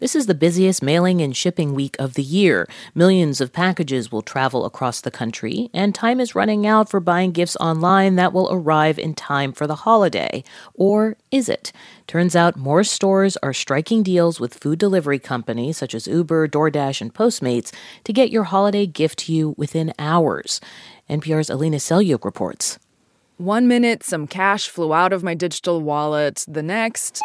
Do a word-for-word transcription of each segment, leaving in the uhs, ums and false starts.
This is the busiest mailing and shipping week of the year. Millions of packages will travel across the country, and time is running out for buying gifts online that will arrive in time for the holiday. Or is it? Turns out more stores are striking deals with food delivery companies such as Uber, DoorDash, and Postmates to get your holiday gift to you within hours. N P R's Alina Selyuk reports. One minute, some cash flew out of my digital wallet. The next,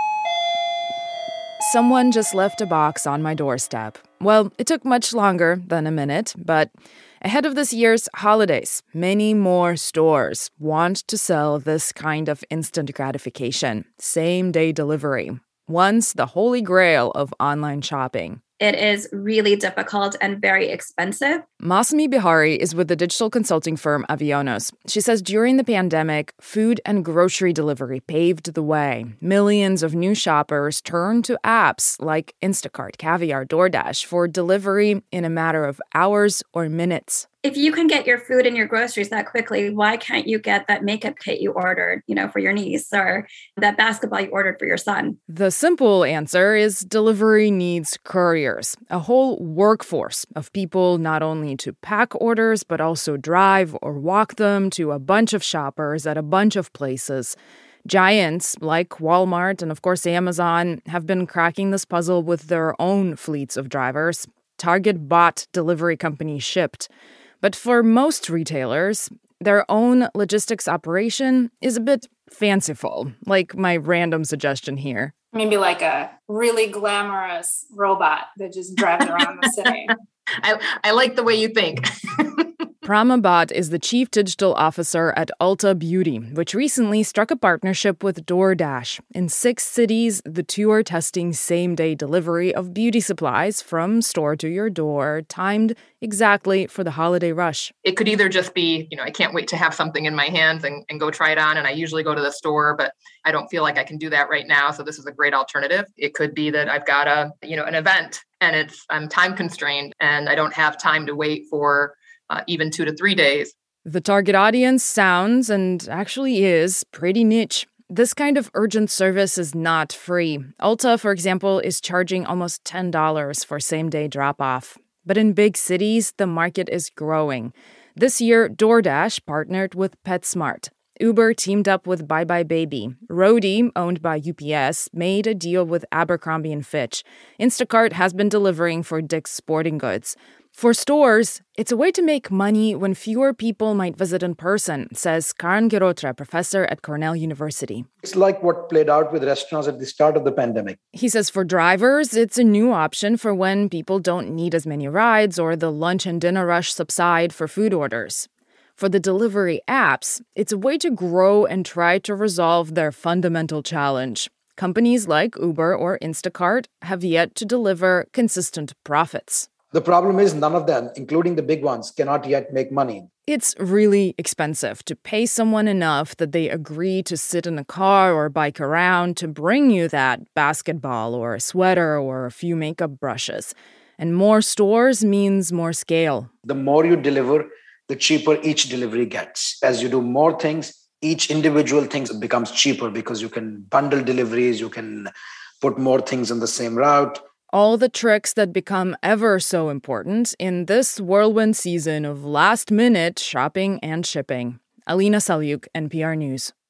someone just left a box on my doorstep. Well, it took much longer than a minute, but ahead of this year's holidays, many more stores want to sell this kind of instant gratification, same-day delivery, once the holy grail of online shopping. It is really difficult and very expensive. Masumi Bihari is with the digital consulting firm Avionos. She says during the pandemic, food and grocery delivery paved the way. Millions of new shoppers turned to apps like Instacart, Caviar, DoorDash for delivery in a matter of hours or minutes. If you can get your food and your groceries that quickly, why can't you get that makeup kit you ordered, you know, for your niece, or that basketball you ordered for your son? The simple answer is delivery needs couriers, a whole workforce of people not only to pack orders, but also drive or walk them to a bunch of shoppers at a bunch of places. Giants like Walmart and, of course, Amazon have been cracking this puzzle with their own fleets of drivers. Target bought delivery companies Shipt. But for most retailers, their own logistics operation is a bit fanciful, like my random suggestion here. Maybe like a really glamorous robot that just drives around the city. I, I like the way you think. Prama Bhatt is the chief digital officer at Ulta Beauty, which recently struck a partnership with DoorDash. In six cities, the two are testing same-day delivery of beauty supplies from store to your door, timed exactly for the holiday rush. It could either just be, you know, I can't wait to have something in my hands and, and go try it on. And I usually go to the store, but I don't feel like I can do that right now. So this is a great alternative. It could be that I've got a, you know, an event and it's I'm time constrained and I don't have time to wait for Uh, even two to three days. The target audience sounds, and actually is, pretty niche. This kind of urgent service is not free. Ulta, for example, is charging almost ten dollars for same-day drop-off. But in big cities, the market is growing. This year, DoorDash partnered with PetSmart. Uber teamed up with Bye Bye Baby. Roadie, owned by U P S, made a deal with Abercrombie and Fitch. Instacart has been delivering for Dick's Sporting Goods. For stores, it's a way to make money when fewer people might visit in person, says Karan Girotra, professor at Cornell University. It's like what played out with restaurants at the start of the pandemic. He says for drivers, it's a new option for when people don't need as many rides or the lunch and dinner rush subside for food orders. For the delivery apps, it's a way to grow and try to resolve their fundamental challenge. Companies like Uber or Instacart have yet to deliver consistent profits. The problem is none of them, including the big ones, cannot yet make money. It's really expensive to pay someone enough that they agree to sit in a car or bike around to bring you that basketball or a sweater or a few makeup brushes. And more stores means more scale. The more you deliver, the cheaper each delivery gets. As you do more things, each individual thing becomes cheaper because you can bundle deliveries, you can put more things on the same route. All the tricks that become ever so important in this whirlwind season of last-minute shopping and shipping. Alina Selyuk, N P R News.